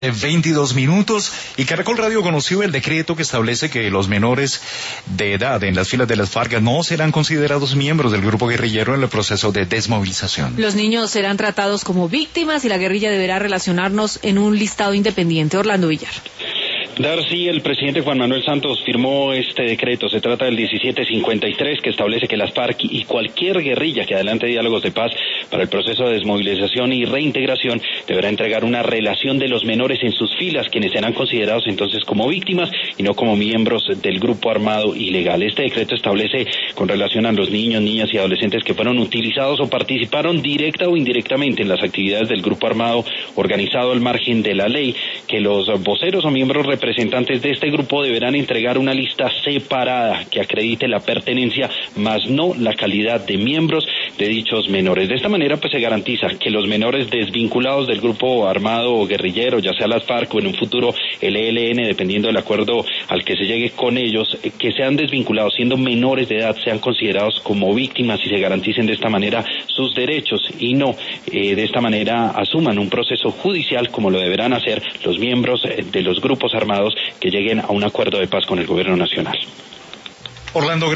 22 minutos y Caracol Radio conoció el decreto que establece que los menores de edad en las filas de las FARC no serán considerados miembros del grupo guerrillero en el proceso de desmovilización. Los niños serán tratados como víctimas y la guerrilla deberá relacionarnos en un listado independiente. Orlando Villar. Darcy, el presidente Juan Manuel Santos firmó este decreto. Se trata del 1753, que establece que las FARC y cualquier guerrilla que adelante diálogos de paz para el proceso de desmovilización y reintegración deberá entregar una relación de los menores en sus filas, quienes serán considerados entonces como víctimas y no como miembros del grupo armado ilegal. Este decreto establece con relación a los niños, niñas y adolescentes que fueron utilizados o participaron directa o indirectamente en las actividades del grupo armado organizado al margen de la ley, que los voceros o miembros representantes de este grupo deberán entregar una lista separada que acredite la pertenencia, más no la calidad de miembros de dichos menores. De esta manera pues se garantiza que los menores desvinculados del grupo armado o guerrillero, ya sea las FARC o en un futuro el ELN, dependiendo del acuerdo al que se llegue con ellos, que sean desvinculados siendo menores de edad, sean considerados como víctimas y se garanticen de esta manera sus derechos y no de esta manera asuman un proceso judicial como lo deberán hacer los miembros de los grupos armados que lleguen a un acuerdo de paz con el gobierno nacional. Orlando.